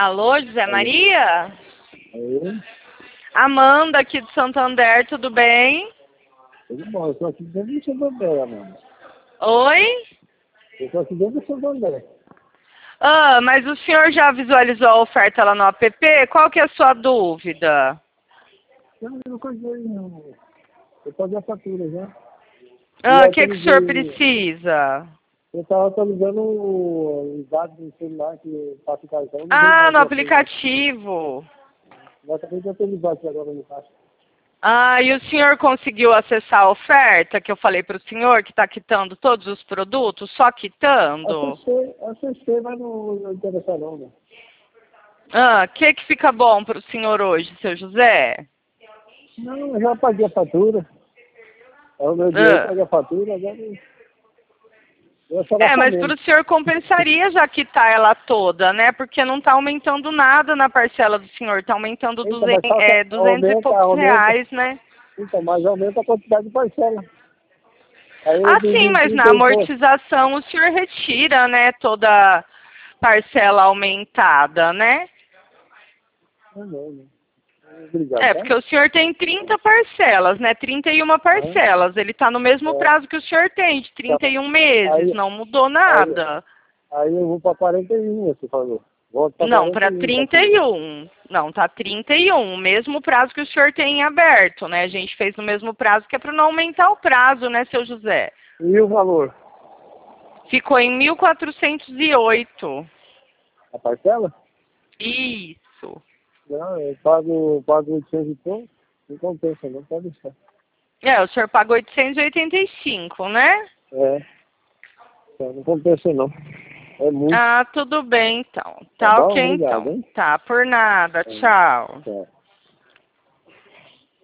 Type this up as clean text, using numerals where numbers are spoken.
Alô, José Aí. Maria? Aí, Amanda aqui de Santander, tudo bem? tudo bom. Eu estou aqui dentro do Santander, mano. Oi? Eu estou aqui dentro do Santander. Ah, mas o senhor já visualizou a oferta lá no app? Qual que é a sua dúvida? Eu não consegui, não. Eu paguei a fatura já. E Ah, eu o que o senhor atualizei. precisa? Eu estava atualizando os dados do celular que passa o cartão. Não veio Ah, mais no o aplicativo. aplicativo. Eu acabei de atualizar aqui agora no caixa. Ah, e o senhor conseguiu acessar a oferta que eu falei para o senhor, que está quitando todos os produtos? Só quitando? Acessei, mas não interessa não, né? Ah, o que fica bom para o senhor hoje, seu José? Não, eu já paguei a fatura. É o meu dinheiro, Ah. paguei a fatura, agora eu só É, gastar mas para menos. o senhor compensaria já quitar ela toda, né? Porque não está aumentando nada na parcela do senhor, está aumentando Então, mas só 200 e poucos aumenta. reais, né? Então, mas aumenta a quantidade de parcela. Aí eu Ah, sim, dividi mas na 30 imposto. amortização o senhor retira, né, toda parcela aumentada, né? Não. Obrigado, É, tá? porque o senhor tem 30 parcelas, né? 31 Aham. parcelas. Ele está no mesmo É, prazo que o senhor tem, de tá. 31 meses. Aí, Não mudou aí, nada. aí eu vou para 41, você falou. Volto para Não, para 41 daqui. 31. Não, tá 31. O mesmo prazo que o senhor tem em aberto, né? A gente fez no mesmo prazo, que é para não aumentar o prazo, né, seu José? E o valor? Ficou em 1.408. A parcela? Isso. Não, eu pago 800 e pouco. Não compensa, não pode deixar. É, o senhor pagou 885, né? É, então não compensa não. É muito. Ah, tudo bem, então. Tá Tá bom? ok, Obrigado, então. hein? Tá, por nada. É, Tchau. tchau.